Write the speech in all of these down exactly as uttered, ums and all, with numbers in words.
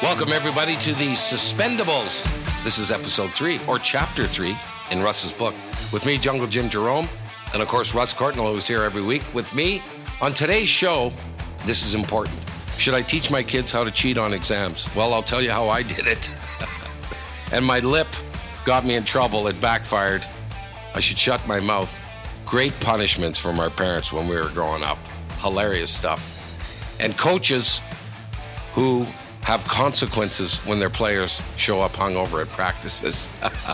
Welcome, everybody, to the Suspendables. This is episode three, or chapter three, in Russ's book. With me, Jungle Jim Jerome, and of course, Russ Courtnall, who's here every week with me. On today's show, this is important. Should I teach my kids how to cheat on exams? Well, I'll tell you how I did it. And my lip got me in trouble. It backfired. I should shut my mouth. Great punishments from our parents when we were growing up. Hilarious stuff. And coaches who have consequences when their players show up hungover at practices.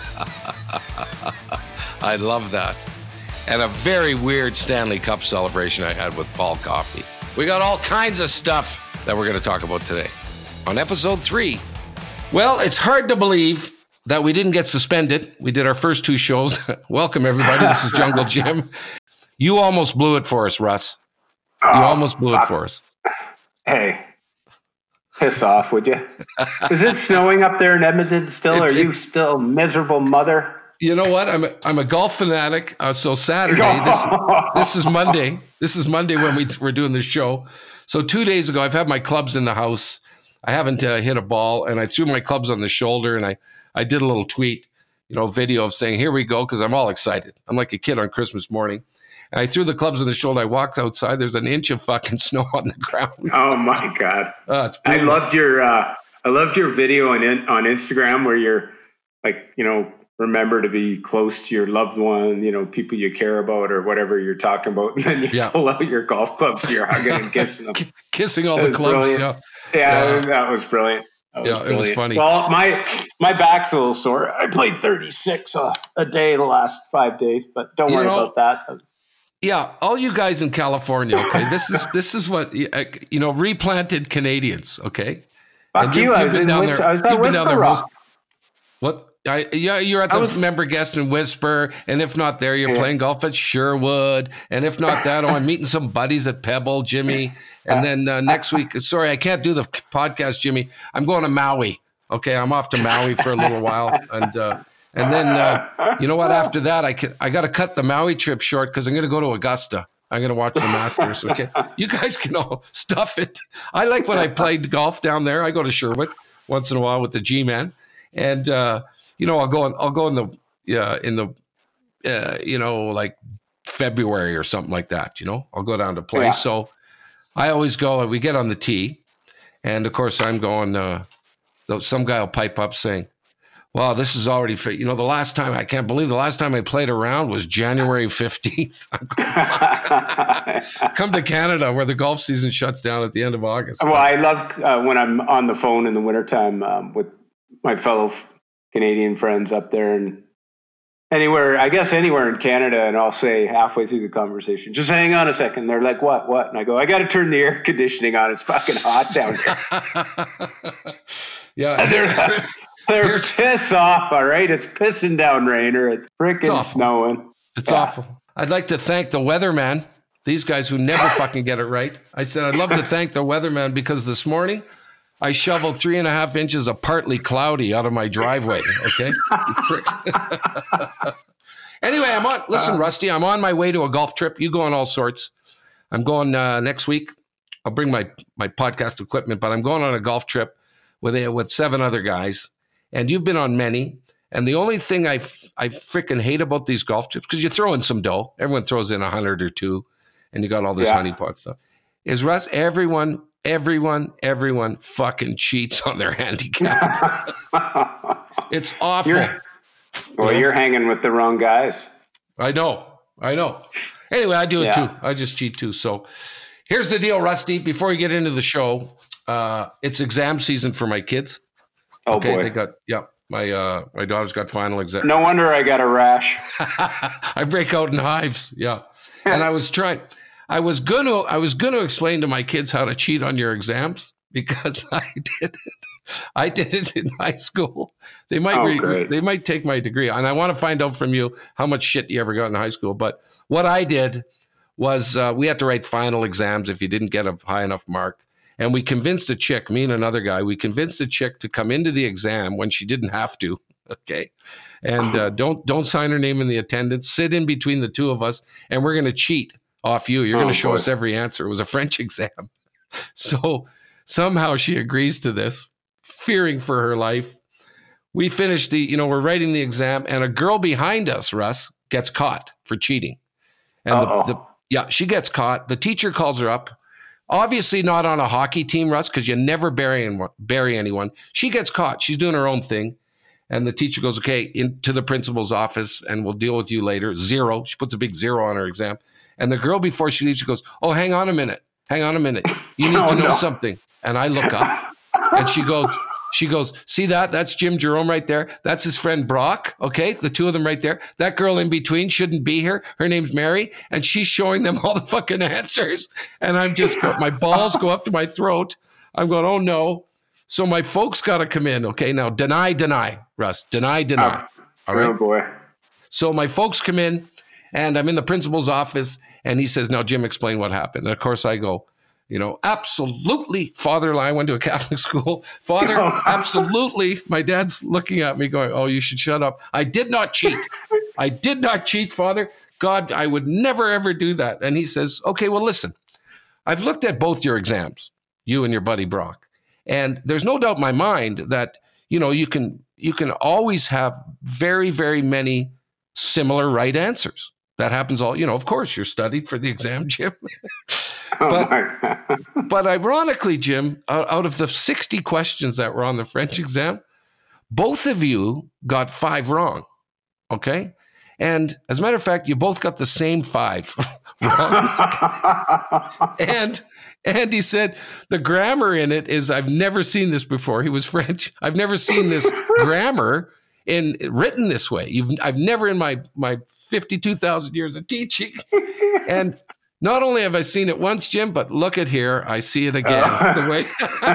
I love that. And a very weird Stanley Cup celebration I had with Paul Coffey. We got all kinds of stuff that we're going to talk about today on episode three. Well, it's hard to believe that we didn't get suspended. We did our first two shows. Welcome, everybody. This is Jungle Jim. You almost blew it for us, Russ. You oh, almost blew fuck. it for us. Hey. Piss off, would you? Is it snowing up there in Edmonton still? It, Are you it, still miserable mother? You know what? I'm a, I'm a golf fanatic. Uh, so Saturday, this, this is Monday. This is Monday when we, we're doing this show. So two days ago, I've had my clubs in the house. I haven't uh, hit a ball, and I threw my clubs on the shoulder, and I, I did a little tweet, you know, video of saying, here we go, because I'm all excited. I'm like a kid on Christmas morning. And I threw the clubs on the shoulder. I walked outside. There's an inch of fucking snow on the ground. Oh my God! Oh, it's I loved your uh, I loved your video on on Instagram where you're like, you know, remember to be close to your loved one, you know, people you care about or whatever you're talking about, and then you yeah. pull out your golf clubs, so you're hugging and kissing them, kissing all that the clubs. Yeah, yeah, yeah, that was brilliant. That was yeah, brilliant. It was funny. Well, my my back's a little sore. I played thirty-six a, a day the last five days, but don't you worry know, about that. Yeah, all you guys in California, okay, this is this is what, you know, replanted Canadians, okay? Fuck you, I was in Whisper, I was at Whisper Rock. What? I, yeah, you're at the was, member guest in Whisper, and if not there, you're yeah. playing golf at Sherwood, and if not that, oh, I'm meeting some buddies at Pebble, Jimmy, and then uh, next week, sorry, I can't do the podcast, Jimmy, I'm going to Maui, okay? I'm off to Maui for a little while, and... uh And then, uh, you know what? After that, I can, I got to cut the Maui trip short because I'm going to go to Augusta. I'm going to watch the Masters. Okay, you guys can all stuff it. I like when I played golf down there. I go to Sherwood once in a while with the G-Man, and uh, you know, I'll go. In, I'll go in the uh, in the uh, you know, like February or something like that. You know, I'll go down to play. Yeah. So I always go. We get on the tee, and of course, I'm going. Uh, some guy will pipe up saying, wow, this is already, you know, the last time, I can't believe the last time I played a round was January fifteenth. Come to Canada where the golf season shuts down at the end of August. Well, I love uh, when I'm on the phone in the wintertime um, with my fellow Canadian friends up there and anywhere, I guess anywhere in Canada, and I'll say halfway through the conversation, just hang on a second. They're like, what, what? And I go, I got to turn the air conditioning on. It's fucking hot down here. Yeah. And they're like, They're Here's, piss off, all right? It's pissing down rain or it's freaking it's snowing. It's yeah. awful. I'd like to thank the weatherman, these guys who never fucking get it right. I said, I'd love to thank the weatherman because this morning I shoveled three and a half inches of partly cloudy out of my driveway, okay? Anyway, I'm on, listen, Rusty, I'm on my way to a golf trip. You go on all sorts. I'm going uh, next week. I'll bring my, my podcast equipment, but I'm going on a golf trip with, a, with seven other guys. And you've been on many. And the only thing I, f- I freaking hate about these golf trips, because you throw in some dough, everyone throws in a hundred or two, and you got all this yeah. honeypot stuff, is Russ, everyone, everyone, everyone fucking cheats on their handicap. It's awful. You're, well, you know? You're hanging with the wrong guys. I know. I know. Anyway, I do it yeah. too. I just cheat too. So here's the deal, Rusty. Before we get into the show, uh, it's exam season for my kids. Oh okay, boy! They got yeah. My uh, my daughter's got final exam. No wonder I got a rash. I break out in hives. Yeah, and I was trying. I was gonna. I was gonna explain to my kids how to cheat on your exams because I did it. I did it in high school. They might. Oh, re- great. They might take my degree, and I want to find out from you how much shit you ever got in high school. But what I did was uh, we had to write final exams if you didn't get a high enough mark. And we convinced a chick, me and another guy, we convinced a chick to come into the exam when she didn't have to, okay? And uh, don't don't sign her name in the attendance. Sit in between the two of us, and we're going to cheat off you. You're oh, going to show boy. us every answer. It was a French exam. So somehow she agrees to this. fearing for her life. We finished the, you know, we're writing the exam, and a girl behind us, Russ, gets caught for cheating. And the, the, yeah, she gets caught. The teacher calls her up. Obviously not on a hockey team, Russ, because you never bury anyone, bury anyone. She gets caught. She's doing her own thing. And the teacher goes, okay, into the principal's office, and we'll deal with you later. Zero. She puts a big zero on her exam. And the girl, before she leaves, she goes, oh, hang on a minute. Hang on a minute. You need oh, to know no. something. And I look up, and she goes, she goes, see that? That's Jim Jerome right there. That's his friend Brock. Okay, the two of them right there. That girl in between shouldn't be here. Her name's Mary, and she's showing them all the fucking answers. And I'm just, my balls go up to my throat. I'm going, oh no. So my folks got to come in. Okay, now deny, deny, Russ. Deny, deny. Oh, all right. Oh boy. So my folks come in, and I'm in the principal's office, and he says, now Jim, explain what happened. And of course I go, you know, absolutely, Father, I went to a Catholic school. Father, absolutely. My dad's looking at me going, oh, you should shut up. I did not cheat. I did not cheat, Father. God, I would never, ever do that. And he says, okay, well, listen, I've looked at both your exams, you and your buddy Brock. And there's no doubt in my mind that, you know, you can, you can always have very, very many similar right answers. That happens all, you know, of course, you're studied for the exam, Jim. but, oh but ironically, Jim, out, out of the sixty questions that were on the French exam, both of you got five wrong, okay? And as a matter of fact, you both got the same five wrong. and and he said, the grammar in it is, I've never seen this before. He was French. I've never seen this grammar in written this way. You've, I've never in my, my fifty-two thousand years of teaching. And not only have I seen it once, Jim, but look at here. I see it again. Uh, the way.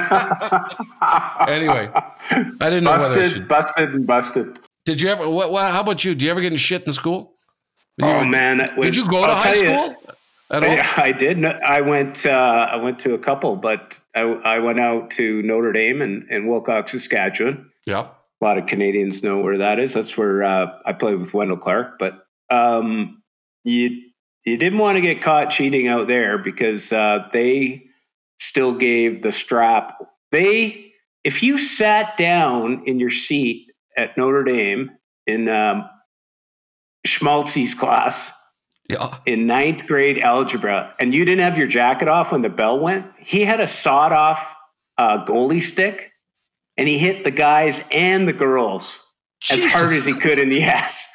Anyway, I didn't know busted, whether I should. Busted and busted. Did you ever, what, what, how about you? Did you ever get in shit in school? Did oh, you, man. Did when, you go to I'll high school? You, at all? Yeah, I did. I went, uh, I went to a couple, but I, I went out to Notre Dame and, and Wilcox, Saskatchewan. Yeah. A lot of Canadians know where that is. That's where uh, I played with Wendell Clark. But um, you you didn't want to get caught cheating out there because uh, they still gave the strap. They, if you sat down in your seat at Notre Dame in um, Schmaltzy's class yeah. in ninth grade algebra, and you didn't have your jacket off when the bell went, he had a sawed off uh, goalie stick. And he hit the guys and the girls Jesus. as hard as he could in the ass.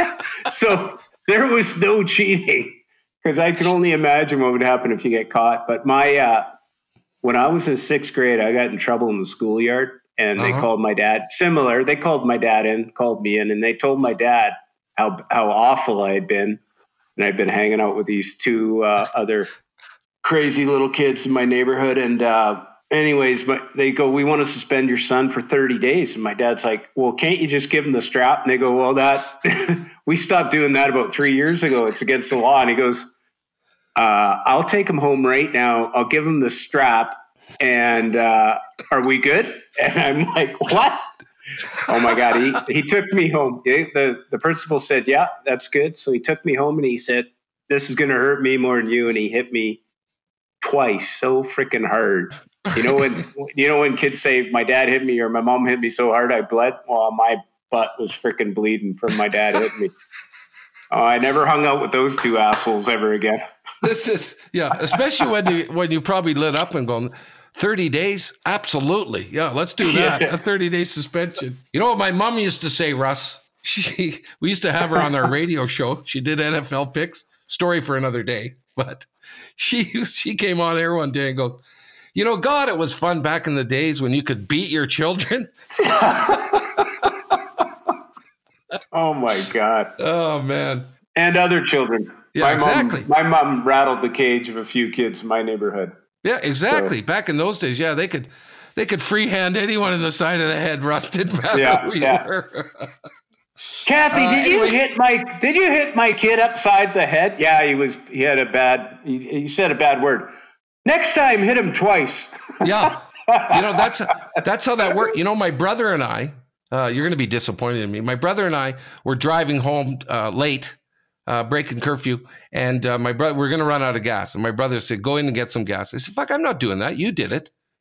So there was no cheating because I can only imagine what would happen if you get caught. But my uh, when I was in sixth grade, I got in trouble in the schoolyard, and uh-huh. they called my dad. Similar, they called my dad in, called me in, and they told my dad how how awful I had been, and I'd been hanging out with these two uh, other crazy little kids in my neighborhood, and. Uh, Anyways, but they go, we want to suspend your son for thirty days. And my dad's like, well, can't you just give him the strap? And they go, well, that we stopped doing that about three years ago. It's against the law. And he goes, uh, I'll take him home right now. I'll give him the strap. And uh, are we good? And I'm like, what? Oh, my God. He he took me home. The, the principal said, yeah, that's good. So he took me home and he said, this is going to hurt me more than you. And he hit me twice so freaking hard. You know when you know when kids say my dad hit me or my mom hit me so hard I bled? Well, my butt was freaking bleeding from my dad hitting me. Uh, I never hung out with those two assholes ever again. This is yeah, especially when you when you probably lit up and going thirty days. Absolutely, yeah, let's do that. Yeah. A thirty day suspension. You know what my mom used to say, Russ? She we used to have her on our radio show. She did N F L picks. Story for another day, but she she came on air one day and goes, you know, God, it was fun back in the days when you could beat your children. Oh, my God. Oh, man. And other children. Yeah, my exactly. Mom, my mom rattled the cage of a few kids in my neighborhood. Yeah, exactly. So. Back in those days, yeah, they could they could freehand anyone in the side of the head. Russ, didn't matter yeah, who you yeah. were. Kathy, uh, did anyway. you hit my did you hit my kid upside the head? Yeah, he was he had a bad he, he said a bad word. Next time, hit him twice. Yeah. You know, that's that's how that worked. You know, my brother and I, uh, you're going to be disappointed in me. My brother and I were driving home uh, late, uh, breaking curfew, and uh, my brother, we're going to run out of gas. And my brother said, go in and get some gas. I said, fuck, I'm not doing that. You did it.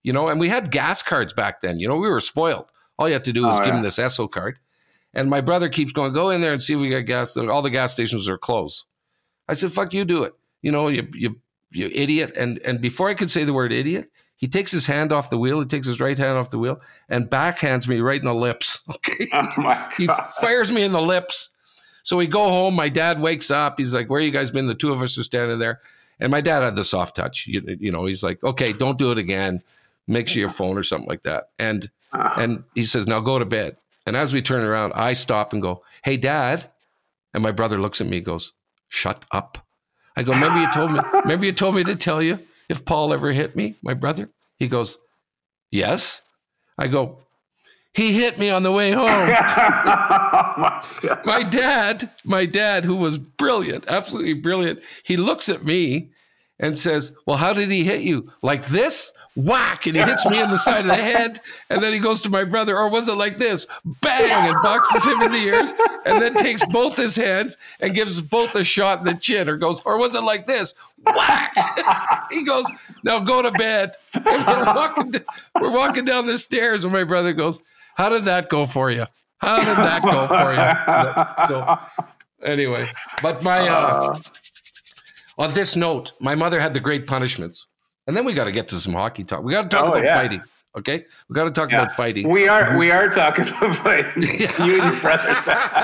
you know, and we had gas cards back then. You know, we were spoiled. All you had to do was oh, give yeah. him this Esso card. And my brother keeps going, go in there and see if we got gas. All the gas stations are closed. I said, fuck you, do it. You know, you you you idiot. And and before I could say the word idiot, he takes his hand off the wheel. He takes his right hand off the wheel and backhands me right in the lips. Okay. Oh my God. He fires me in the lips. So we go home. My dad wakes up. He's like, where you guys been? The two of us are standing there. And my dad had the soft touch. You, you know, he's like, okay, don't do it again. Make sure your phone or something like that. And uh. and he says, now go to bed. And as we turn around, I stop and go, hey, Dad. And my brother looks at me and goes, shut up. I go, remember you told me, remember you told me to tell you if Paul ever hit me, my brother? He goes, yes. I go, he hit me on the way home. Oh my, my dad, my dad, who was brilliant, absolutely brilliant, he looks at me and says, well, how did he hit you? Like this? Whack! And he hits me in the side of the head. And then he goes to my brother, or was it like this? Bang! And boxes him in the ears. And then takes both his hands and gives both a shot in the chin. Or goes, or was it like this? Whack! He goes, now go to bed. And we're walking, we're walking down the stairs. And my brother goes, how did that go for you? How did that go for you? So anyway, but my... Uh, on this note, my mother had the great punishments. And then we got to get to some hockey talk. We got to talk oh, about yeah. fighting. Okay? We got to talk yeah. about fighting. We are we are talking about fighting. Yeah. You and your brothers.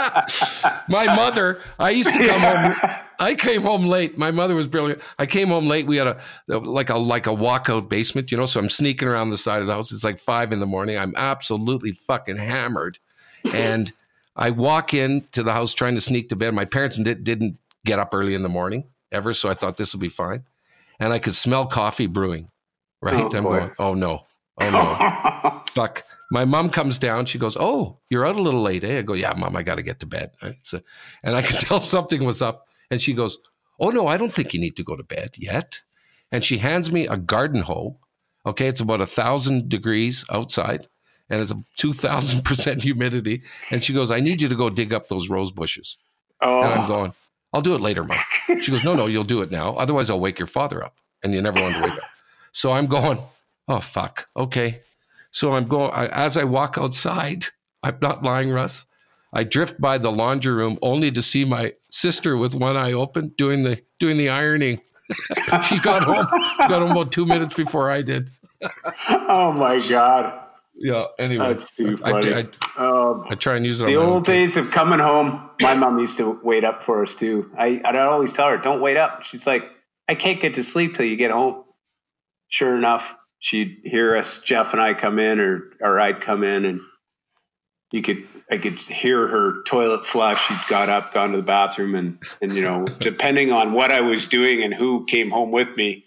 My mother, I used to come yeah. home. I came home late. My mother was brilliant. I came home late. We had a like a like a walkout basement, you know, so I'm sneaking around the side of the house. It's like five in the morning. I'm absolutely fucking hammered. And I walk into the house trying to sneak to bed. My parents did, didn't get up early in the morning ever, so I thought this will be fine. And I could smell coffee brewing, right? Oh, I'm boy. going, oh no, oh no, fuck. My mom comes down. She goes, oh, you're out a little late, eh? I go, yeah, Mom, I got to get to bed. So, and I could tell something was up. And she goes, oh no, I don't think you need to go to bed yet. And she hands me a garden hoe. Okay, it's about a thousand degrees outside, and it's a two thousand percent humidity. And she goes, I need you to go dig up those rose bushes. Oh. And I'm going, I'll do it later, Mom. She goes, no, no, you'll do it now. Otherwise, I'll wake your father up. And you never want to wake up. So I'm going, oh, fuck. Okay. So I'm going, I, as I walk outside, I'm not lying, Russ. I drift by the laundry room only to see my sister with one eye open doing the doing the ironing. She got home. She got home about two minutes before I did. Oh, my God. Yeah, anyway. That's too funny. I, I, um, I try and use it. The old days of coming home. My mom used to wait up for us too. I, I'd always tell her, don't wait up. She's like, I can't get to sleep till you get home. Sure enough, she'd hear us, Jeff and I come in, or or I'd come in, and you could I could hear her toilet flush. She'd got up, gone to the bathroom, and and you know, depending on what I was doing and who came home with me,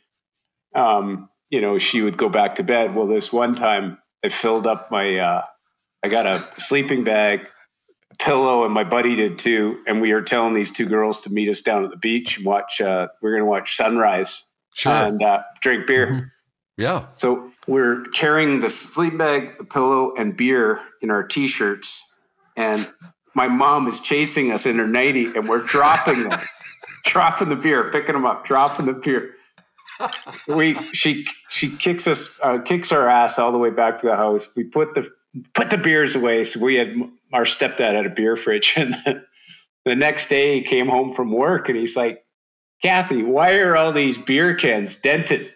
um, you know, she would go back to bed. Well, this one time I filled up my, uh, I got a sleeping bag, a pillow, and my buddy did too. And we were telling these two girls to meet us down at the beach and watch, uh, we're going to watch sunrise sure. and uh, drink beer. Mm-hmm. Yeah. So we're carrying the sleeping bag, the pillow, and beer in our t-shirts. And my mom is chasing us in her nightie, and we're dropping them, dropping the beer, picking them up, dropping the beer. We she she kicks us uh, kicks our ass all the way back to the house. We put the put the beers away. So we had our stepdad had a beer fridge, and the, the next day he came home from work and he's like, Kathy, why are all these beer cans dented?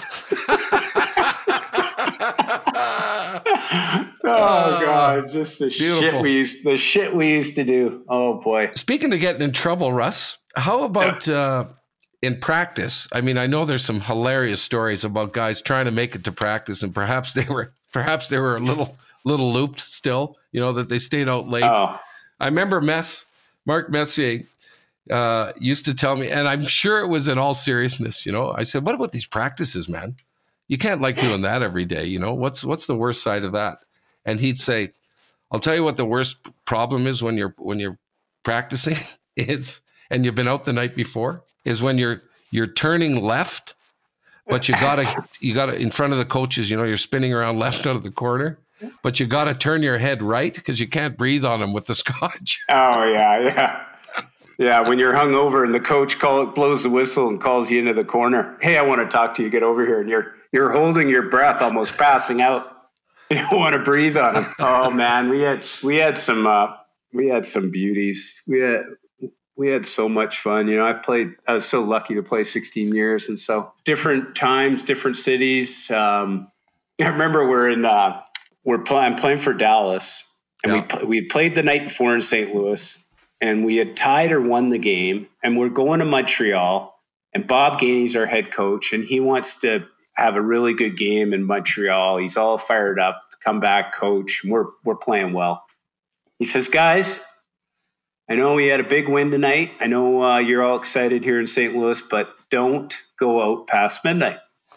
Oh God, just the Beautiful. shit we used the shit we used to do. Oh boy. Speaking of getting in trouble, Russ, how about yeah. uh in practice? I mean, I know there's some hilarious stories about guys trying to make it to practice, and perhaps they were perhaps they were a little little looped still, you know, that they stayed out late. Oh. I remember Mess, Mark Messier uh, used to tell me, and I'm sure it was in all seriousness, you know, I said, what about these practices, man? You can't like doing that every day, you know, what's what's the worst side of that? And he'd say, I'll tell you what the worst problem is when you're when you're practicing is, and you've been out the night before, is when you're you're turning left, but you gotta you gotta in front of the coaches, you know, you're spinning around left out of the corner, but you gotta turn your head right because you can't breathe on them with the scotch. Oh yeah, yeah, yeah. When you're hungover and the coach call blows the whistle and calls you into the corner, hey, I want to talk to you. Get over here, and you're you're holding your breath, almost passing out. You don't want to breathe on them. Oh man, we had we had some uh, we had some beauties. We had we had so much fun. You know, I played. I was so lucky to play sixteen years, and so different times, different cities. Um, I remember we're in uh, we're play, I'm playing for Dallas, and yeah. we we played the night before in Saint Louis. And we had tied or won the game, and we're going to Montreal. And Bob Gainey's our head coach, and he wants to have a really good game in Montreal. He's all fired up to come back, coach. We're we're playing well. He says, "Guys, I know we had a big win tonight. I know uh, you're all excited here in Saint Louis, but don't go out past midnight."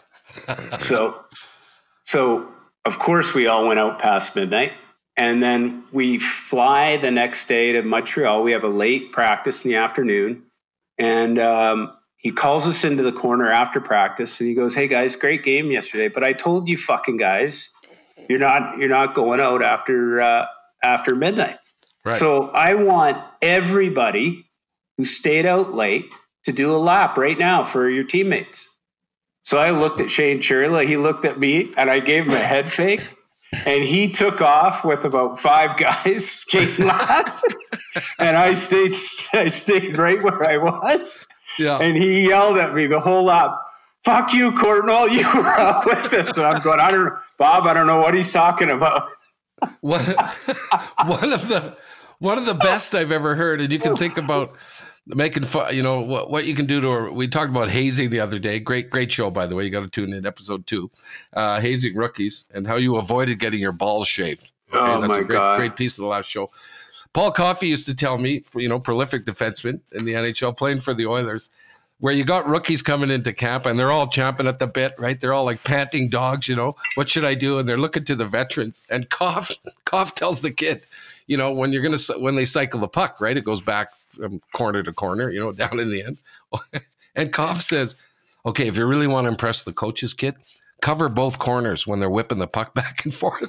so, so of course we all went out past midnight. And then we fly the next day to Montreal. We have a late practice in the afternoon. And um, he calls us into the corner after practice. And he goes, "Hey, guys, great game yesterday. But I told you fucking guys, you're not you're not going out after uh, after midnight." Right. So I want everybody who stayed out late to do a lap right now for your teammates. So I looked at Shane Churla. He looked at me, and I gave him a head fake. And he took off with about five guys skating last, and I stayed. I stayed right where I was. Yeah. And he yelled at me the whole lap, "Fuck you, Courtnall! You were out with us." And I'm going, "I don't, Bob. I don't know what he's talking about." One, one of the one of the best I've ever heard, and you can think about making fun. You know what what you can do to her. We talked about hazing the other day. Great great show, by the way. You got to tune in episode two, uh, hazing rookies and how you avoided getting your balls shaved. Okay? Oh That's my a great, god! Great piece of the last show. Paul Coffey used to tell me, you know, prolific defenseman in the N H L, playing for the Oilers, where you got rookies coming into camp and they're all champing at the bit, right? They're all like panting dogs. You know, what should I do? And they're looking to the veterans. And Coff Coff tells the kid, you know, when you're gonna when they cycle the puck, right? It goes back from corner to corner, you know, down in the end. And Koff says, "Okay, if you really want to impress the coaches, kid, cover both corners when they're whipping the puck back and forth."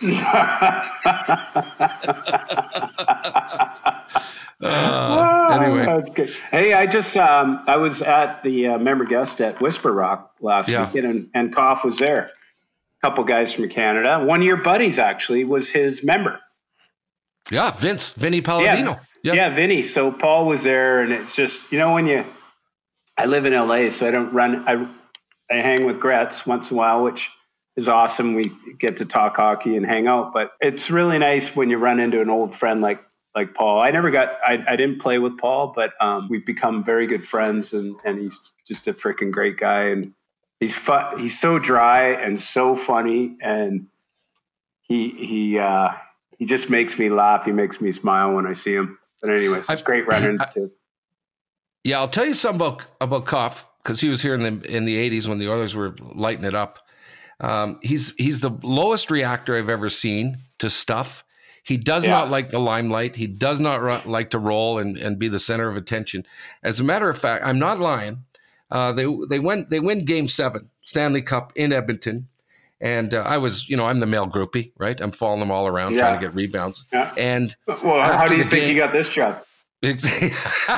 uh, anyway, that's good. Hey, I just um, I was at the uh, member guest at Whisper Rock last yeah. weekend, and, and Koff was there. A couple guys from Canada. One of your buddies actually was his member. Yeah, Vince, Vinny Palladino. Yeah. Yeah. yeah, Vinny. So Paul was there, and it's just, you know, when you, I live in L A, so I don't run, I I hang with Gretz once in a while, which is awesome. We get to talk hockey and hang out, but it's really nice when you run into an old friend like like Paul. I never got, I, I didn't play with Paul, but um, we've become very good friends, and, and he's just a freaking great guy, and he's fu- he's so dry and so funny, and he he uh, he just makes me laugh. He makes me smile when I see him. But anyways, it's great running into. Yeah, I'll tell you something about about Koff, because he was here in the in the eighties when the Oilers were lighting it up. Um, he's he's the lowest reactor I've ever seen to stuff. He does yeah. not like the limelight. He does not ru- like to roll and, and be the center of attention. As a matter of fact, I'm not lying. Uh, they they went they win Game Seven, Stanley Cup in Edmonton. And uh, I was, you know, I'm the male groupie, right? I'm following them all around, yeah. trying to get rebounds. Yeah. And well, how do you think game, you got this job? Exactly.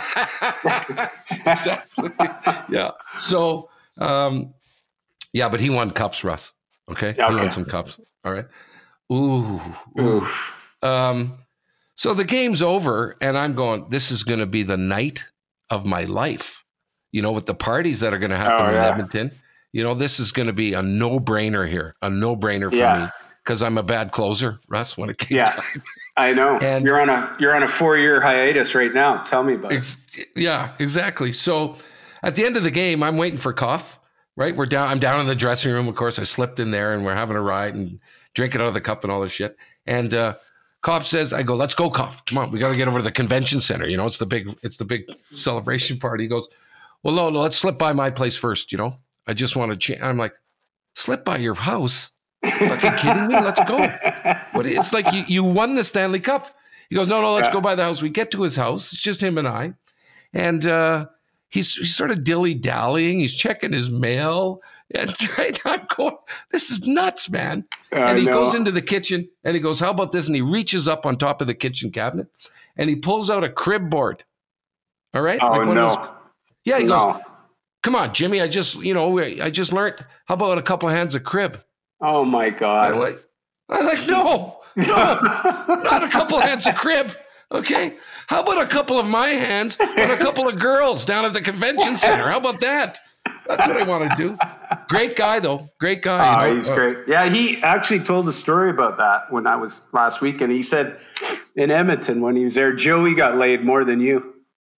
Yeah. So, um, yeah, but he won cups, Russ. Okay? okay. He won some cups. All right. Ooh. Ooh. Um, so the game's over, and I'm going, this is going to be the night of my life, you know, with the parties that are going to happen oh, in yeah. Edmonton. You know, this is going to be a no-brainer here, a no-brainer for yeah. me, because I'm a bad closer, Russ, when it came yeah, time. I know. And you're on a you're on a four-year hiatus right now. Tell me about ex- it. Yeah, exactly. So at the end of the game, I'm waiting for Koff, right? We're down. I'm down in the dressing room. Of course, I slipped in there, and we're having a ride and drinking out of the cup and all this shit. And uh, Koff says, I go, let's go, Koff. Come on, we got to get over to the convention center. You know, it's the big it's the big celebration party. He goes, well, no, no, let's slip by my place first, you know? I just want to change. I'm like, slip by your house? Fucking kidding me? Let's go. What? It's like you, you won the Stanley Cup. He goes, no, no, let's yeah. go by the house. We get to his house. It's just him and I. And uh, he's, he's sort of dilly-dallying. He's checking his mail. And right, I'm going, this is nuts, man. I and he know. goes into the kitchen and he goes, how about this? And he reaches up on top of the kitchen cabinet and he pulls out a crib board. All right? Oh, like one no. Of those, yeah, he no. goes, Come on, Jimmy. I just, you know, I just learned. How about a couple of hands of crib? Oh my God. I'm like, I'm like, no, no, not a couple of hands of crib. Okay. How about a couple of my hands and a couple of girls down at the convention center? How about that? That's what I want to do. Great guy, though. Great guy. Oh, you know? he's great. Yeah, he actually told a story about that when I was last week. And he said in Edmonton when he was there, Joey got laid more than you.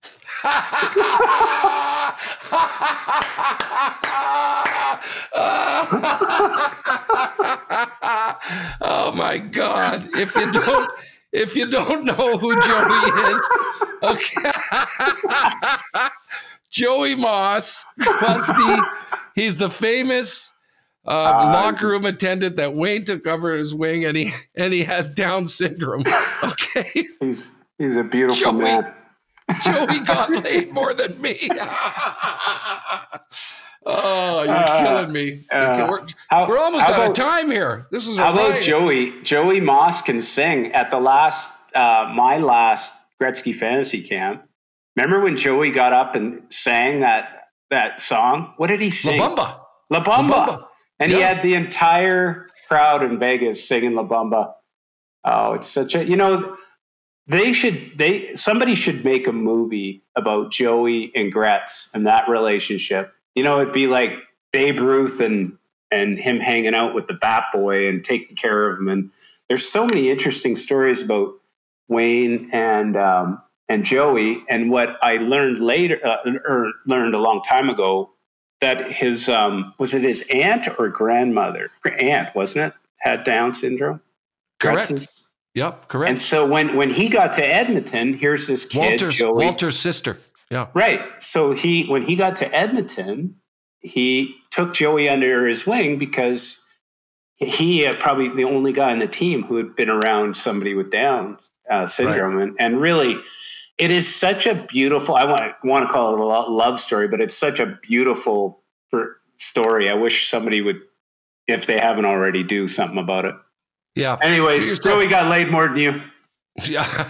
Oh my God. If you don't if you don't know who Joey is, okay. Joey Moss was the he's the famous uh, uh, locker room attendant that Wayne took over his wing, and he and he has Down syndrome. Okay. He's he's a beautiful Joey, man. Joey got laid more than me. Oh, you're uh, killing me. Uh, we're, how, we're almost out about, of time here. This is a how riot. About Joey? Joey Moss can sing. At the last, uh, my last Gretzky Fantasy Camp. Remember when Joey got up and sang that that song? What did he sing? La Bamba. La Bamba. La Bamba. And yeah. He had the entire crowd in Vegas singing La Bamba. Oh, it's such a, you know, they should, they, somebody should make a movie about Joey and Gretz and that relationship. You know, it'd be like Babe Ruth and, and him hanging out with the Bat Boy and taking care of him. And there's so many interesting stories about Wayne and, um, and Joey. And what I learned later, uh, or learned a long time ago, that his, um, was it his aunt or grandmother? Aunt, wasn't it? Had Down syndrome? Correct. Gretz's? Yep, correct. And so when, when he got to Edmonton, here's this kid, Walter's, Joey. Walter's sister. Yeah. Right. So he, when he got to Edmonton, he took Joey under his wing because he uh, probably the only guy on the team who had been around somebody with Down uh, syndrome. Right. And, and really, it is such a beautiful, I want, want to call it a love story, but it's such a beautiful story. I wish somebody would, if they haven't already, do something about it. Yeah. Anyways, Joey got laid more than you. Yeah.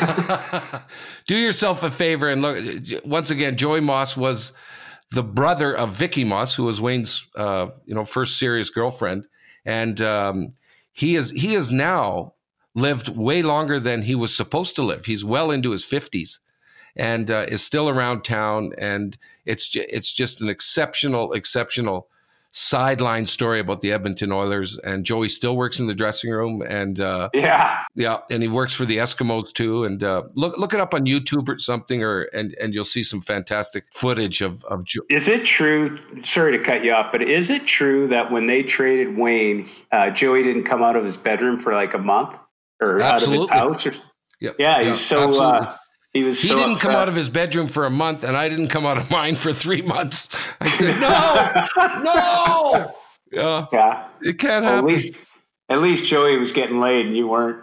Do yourself a favor and look. Once again, Joey Moss was the brother of Vicky Moss, who was Wayne's, uh, you know, first serious girlfriend, and um, he is he is now lived way longer than he was supposed to live. He's well into his fifties, and uh, is still around town. And it's ju- it's just an exceptional, exceptional sideline story about the Edmonton Oilers. And Joey still works in the dressing room, and uh, yeah, yeah, and he works for the Eskimos too. And uh, look look it up on YouTube or something, or and and you'll see some fantastic footage of of Joey. Is it true? Sorry to cut you off, but is it true that when they traded Wayne, uh, Joey didn't come out of his bedroom for like a month or absolutely. out of his house? Or yeah, yeah, yeah, he's so. Uh, He, was he so didn't upset. come out of his bedroom for a month, and I didn't come out of mine for three months. I said, no, no. Yeah. Yeah. It can't well, happen. At least, at least Joey was getting laid and you weren't.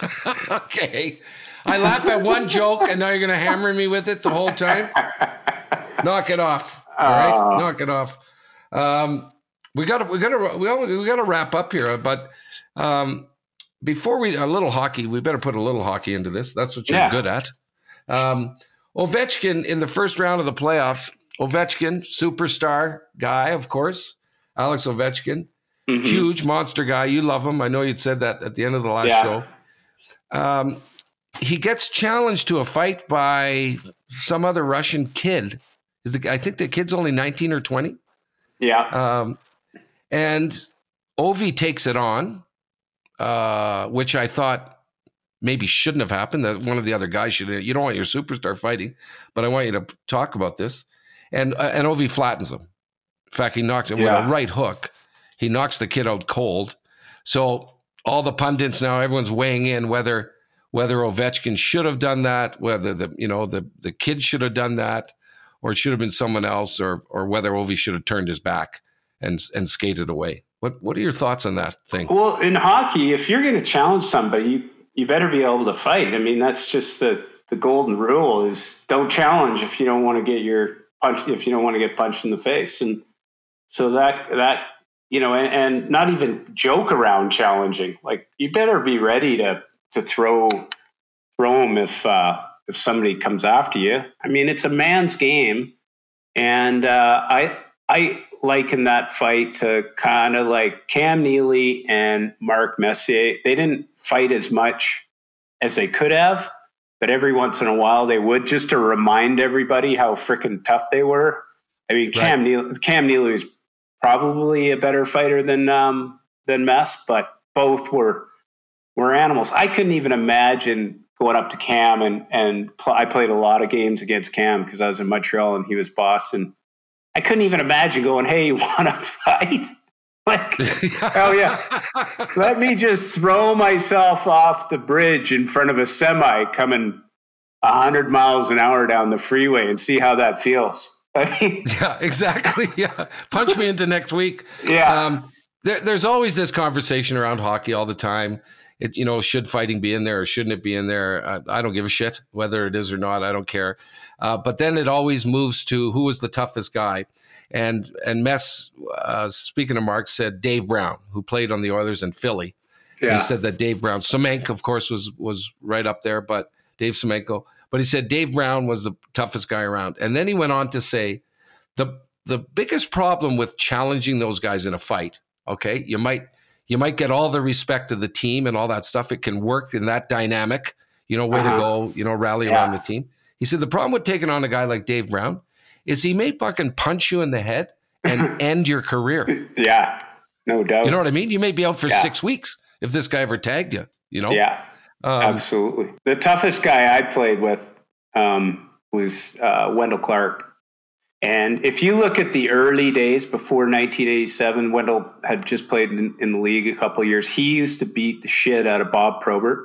Okay. I laugh at one joke, and now you're going to hammer me with it the whole time? Knock it off. All right? Uh, Knock it off. Um, we got we got to we we got to wrap up here, but um, before we, a little hockey, we better put a little hockey into this. That's what you're yeah. good at. Um, Ovechkin in the first round of the playoffs, Ovechkin, superstar guy, of course, Alex Ovechkin, mm-hmm. huge monster guy. You love him. I know you'd said that at the end of the last yeah. show. Um, he gets challenged to a fight by some other Russian kid. Is the, I think the kid's only nineteen or twenty. Yeah. Um, and Ovi takes it on. Uh, which I thought maybe shouldn't have happened. That one of the other guys should. You don't want your superstar fighting, but I want you to talk about this. And uh, and Ovi flattens him. In fact, he knocks him yeah. with a right hook. He knocks the kid out cold. So all the pundits now, everyone's weighing in whether whether Ovechkin should have done that, whether the you know the the kid should have done that, or it should have been someone else, or or whether Ovi should have turned his back and and skated away. What what are your thoughts on that thing? Well, in hockey, if you're going to challenge somebody, you, you better be able to fight. I mean, that's just the, the golden rule is don't challenge if you don't want to get your punch, if you don't want to get punched in the face. And so that, that, you know, and, and not even joke around challenging. Like you better be ready to, to throw, throw them if, uh, if somebody comes after you. I mean, it's a man's game. And uh, I I liken that fight to kind of like Cam Neely and Mark Messier. They didn't fight as much as they could have, but every once in a while they would, just to remind everybody how freaking tough they were. I mean, Cam right. Neely, Cam Neely was probably a better fighter than um, than Mess, but both were were animals. I couldn't even imagine going up to Cam and and pl- I played a lot of games against Cam because I was in Montreal and he was Boston. I couldn't even imagine going, "Hey, you want to fight?" Like, oh yeah, let me just throw myself off the bridge in front of a semi coming a hundred miles an hour down the freeway and see how that feels. Yeah, exactly. Yeah, punch me into next week. Yeah. Um, there, there's always this conversation around hockey all the time. It, you know, should fighting be in there or shouldn't it be in there? Uh, I don't give a shit whether it is or not. I don't care. Uh, but then it always moves to who was the toughest guy. And and Mess, uh, speaking of Mark, said Dave Brown, who played on the Oilers in Philly. Yeah. He said that Dave Brown, Semenko, of course, was was right up there, but Dave Semenko. But he said Dave Brown was the toughest guy around. And then he went on to say the the biggest problem with challenging those guys in a fight, okay, you might you might get all the respect of the team and all that stuff. It can work in that dynamic, you know, way uh-huh. to go, you know, rally yeah. around the team. He said the problem with taking on a guy like Dave Brown is he may fucking punch you in the head and end your career. Yeah, no doubt. You know what I mean? You may be out for yeah. six weeks if this guy ever tagged you, you know? Yeah, um, absolutely. The toughest guy I played with um, was uh, Wendell Clark. And if you look at the early days before nineteen eighty-seven, Wendell had just played in, in the league a couple of years. He used to beat the shit out of Bob Probert.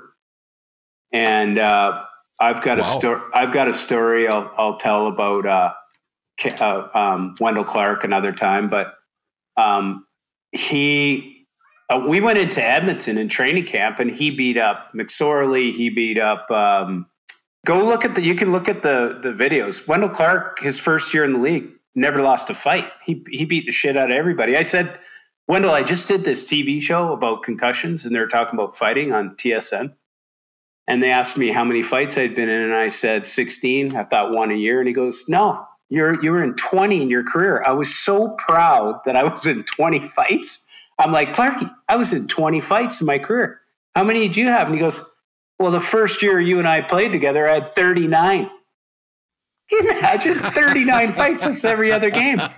And uh, I've got wow. a story. I've got a story I'll, I'll tell about uh, uh, um, Wendell Clark another time. But um, he, uh, we went into Edmonton in training camp, and he beat up McSorley. He beat up. Um, Go look at the, you can look at the, the videos. Wendell Clark, his first year in the league, never lost a fight. He he beat the shit out of everybody. I said, Wendell, I just did this T V show about concussions and they're talking about fighting on T S N. And they asked me how many fights I'd been in. And I said, sixteen. I thought one a year. And he goes, no, you're, you were in twenty in your career. I was so proud that I was in twenty fights. I'm like, Clarky, I was in twenty fights in my career. How many did you have? And he goes, well, the first year you and I played together, I had thirty-nine. Can you imagine thirty-nine fights? That's every other game. and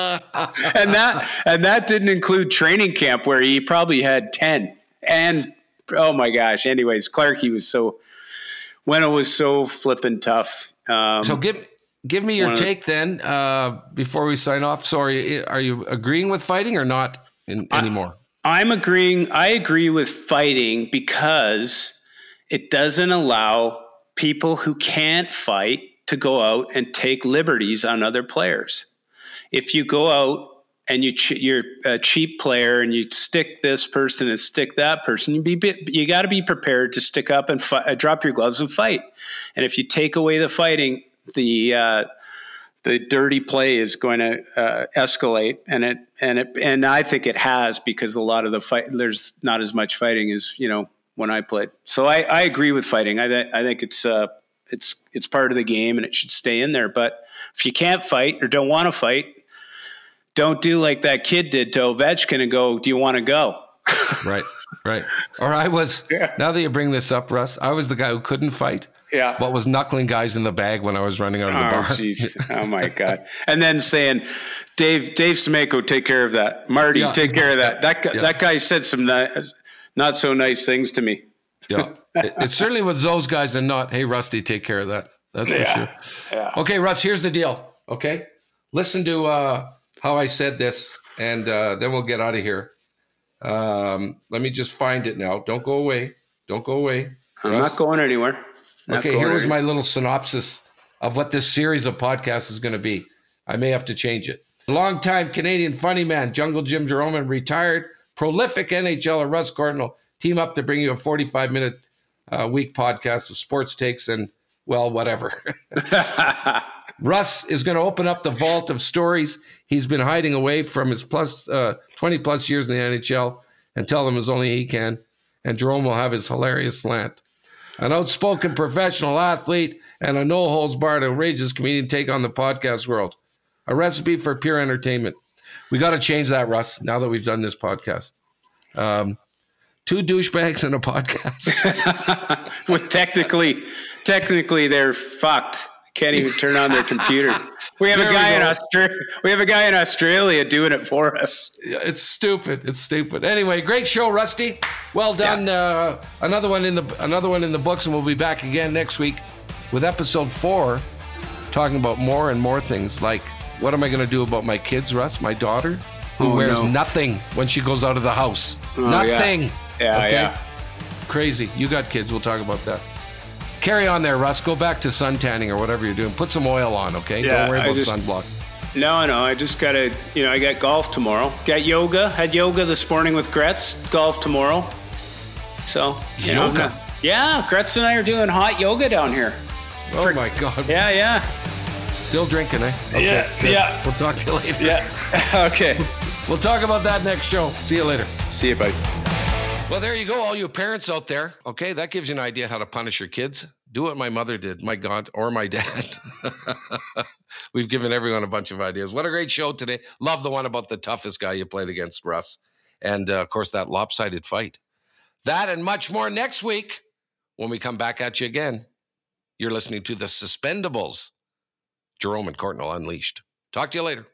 that and that didn't include training camp where he probably had ten. And oh my gosh. Anyways, Clarky was so when it was so flippin' tough. Um, so give give me your take the, then uh, before we sign off. Sorry, are you agreeing with fighting or not in, anymore? I, I'm agreeing. I agree with fighting because it doesn't allow people who can't fight to go out and take liberties on other players. If you go out and you ch- you're a cheap player and you stick this person and stick that person, you be you got to be prepared to stick up and fi- uh, drop your gloves and fight. And if you take away the fighting, the uh, the dirty play is going to uh, escalate, and it and it and I think it has, because a lot of the fight, there's not as much fighting as you know. When I played. So I, I agree with fighting. I, th- I think it's uh, it's it's part of the game and it should stay in there. But if you can't fight or don't want to fight, don't do like that kid did to Ovechkin and go, do you want to go? Right, right. Or I was, yeah. Now that you bring this up, Russ, I was the guy who couldn't fight. Yeah. But was knuckling guys in the bag when I was running out of the oh, bar. Geez. Oh, my God. And then saying, Dave Dave Semenko, take care of that. Marty, yeah. take care of that. That, yeah. that guy said some nice, not so nice things to me. Yeah. It, it certainly was those guys and not, hey, Rusty, take care of that. That's for yeah. sure. Yeah. Okay, Russ, here's the deal. Okay. Listen to uh, how I said this, and uh, then we'll get out of here. Um, let me just find it now. Don't go away. Don't go away. I'm Russ. Not going anywhere. Not okay, going here was anywhere. my little synopsis of what this series of podcasts is going to be. I may have to change it. Longtime Canadian funny man, Jungle Jim Jerome, and retired prolific N H L er Russ Cardinal team up to bring you a forty-five minute uh, week podcast of sports takes and, well, whatever. Russ is going to open up the vault of stories he's been hiding away from his plus uh, twenty plus years in the N H L and tell them as only he can. And Jerome will have his hilarious slant. An outspoken professional athlete and a no-holds-barred outrageous comedian take on the podcast world. A recipe for pure entertainment. We got to change that, Russ, now that we've done this podcast. Um, two douchebags in a podcast. With technically, technically they're fucked. Can't even turn on their computer. We have there a guy in Australia. We have a guy in Australia doing it for us. It's stupid. It's stupid. Anyway, great show, Rusty. Well done. Yeah. Uh, another one in the another one in the books, and we'll be back again next week with episode four, talking about more and more things like what am I going to do about my kids, Russ, my daughter, who oh, wears no. nothing when she goes out of the house. Oh, nothing. Yeah, yeah, okay? yeah. Crazy. You got kids. We'll talk about that. Carry on there, Russ. Go back to sun tanning or whatever you're doing. Put some oil on, okay? Yeah, Don't worry about just, sunblock. No, no. I just got to, you know, I got golf tomorrow. Got yoga. Had yoga this morning with Gretz. Golf tomorrow. So, you yoga? know. Yeah, Gretz and I are doing hot yoga down here. Oh, For, my God. Yeah, yeah. Still drinking, eh? Okay, yeah, good. yeah. We'll talk to you later. Yeah, okay. We'll talk about that next show. See you later. See you, bye. Well, there you go, all you parents out there. Okay, that gives you an idea how to punish your kids. Do what my mother did, my God, or my dad. We've given everyone a bunch of ideas. What a great show today. Love the one about the toughest guy you played against, Russ. And, uh, of course, that lopsided fight. That and much more next week when we come back at you again. You're listening to The Suspendables. Jerome and Courtnall Unleashed. Talk to you later.